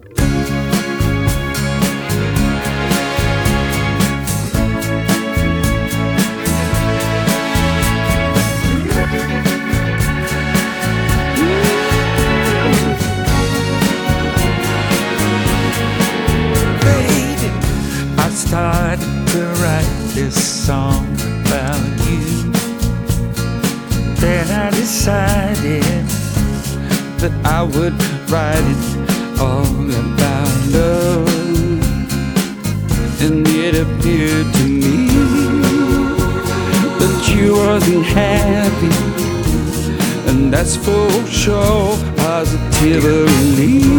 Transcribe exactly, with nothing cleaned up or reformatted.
Started to write this song about you. Then I decided that I would write it all about love. And it appeared to me that you wasn't happy, and that's for sure, positively.